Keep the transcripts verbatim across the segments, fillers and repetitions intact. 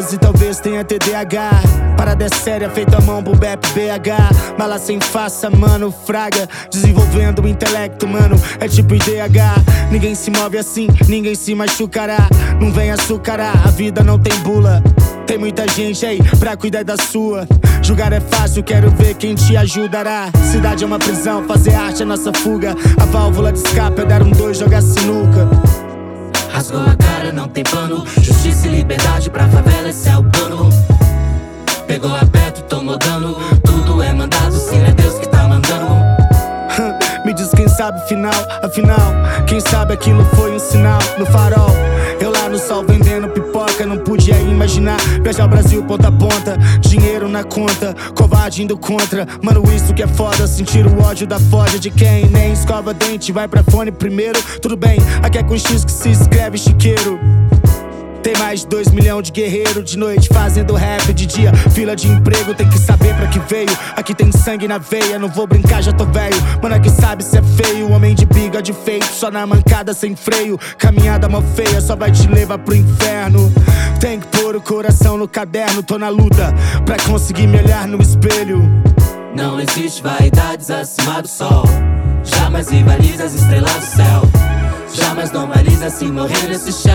e talvez tenha T D A H. Parada é séria, feita a mão pro B E P B H. Mala sem faça, mano, fraga. Desenvolvendo o intelecto, mano, é tipo I D H. Ninguém se move assim, ninguém se machucará. Não vem açucarar, a vida não tem bula. Tem muita gente aí pra cuidar da sua. Julgar é fácil, quero ver quem te ajudará. Cidade é uma prisão, fazer arte é nossa fuga. A válvula de escape é dar um dois, jogar sinuca. Rasgou a cara, não tem pano. Justiça e liberdade pra favela, esse é o plano. Pegou aberto, tomou dano. Tudo é mandado, se não é Deus que tá mandando. Me diz quem sabe o final, afinal, quem sabe aquilo foi um sinal no farol. Eu lá no sol vendendo pipoca, não podia imaginar viajar o Brasil ponta a ponta, dinheiro na conta, covarde indo contra. Mano, isso que é foda, sentir o ódio da foda de quem nem escova dente, vai pra fone primeiro. Tudo bem, aqui é com X que se escreve chiqueiro. Tem mais de dois milhões de guerreiros de noite fazendo rap, de dia fila de emprego, tem que saber pra que veio. Aqui tem sangue na veia, não vou brincar, já tô velho. Mano, aqui sabe se é feio, homem de biga de feito, só na mancada sem freio. Caminhada mó feia, só vai te levar pro inferno. Tem que pôr o coração no caderno, tô na luta pra conseguir me olhar no espelho. Não existe vaidades acima do sol. Jamais rivaliza as estrelas do céu. Jamais normaliza se morrer nesse chão.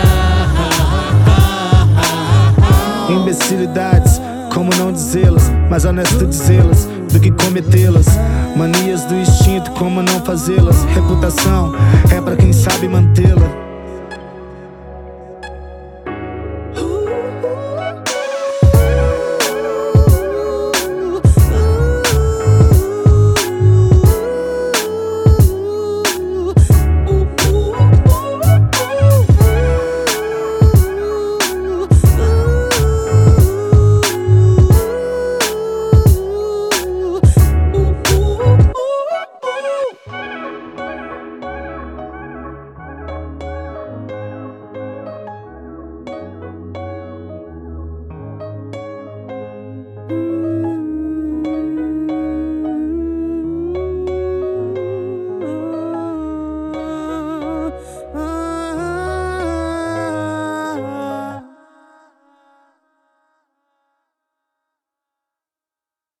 Imbecilidades, como não dizê-las, mais honesto dizê-las do que cometê-las. Manias do instinto, como não fazê-las. Reputação é pra quem sabe mantê-la.